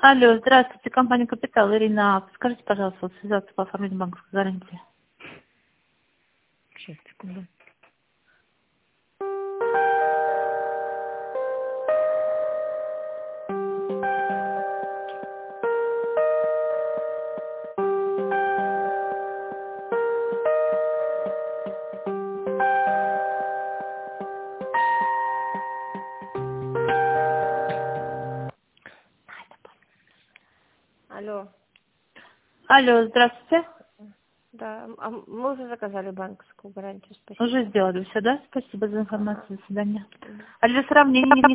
Алло, здравствуйте, компания «Капитал». Ирина, скажите, пожалуйста, вот связаться по оформлению банковской гарантии. Сейчас, секунду. Алло. Алло, здравствуйте. Да, а мы уже заказали банковскую гарантию, спасибо. Уже сделали все, да? Спасибо за информацию. До свидания. А для сравнения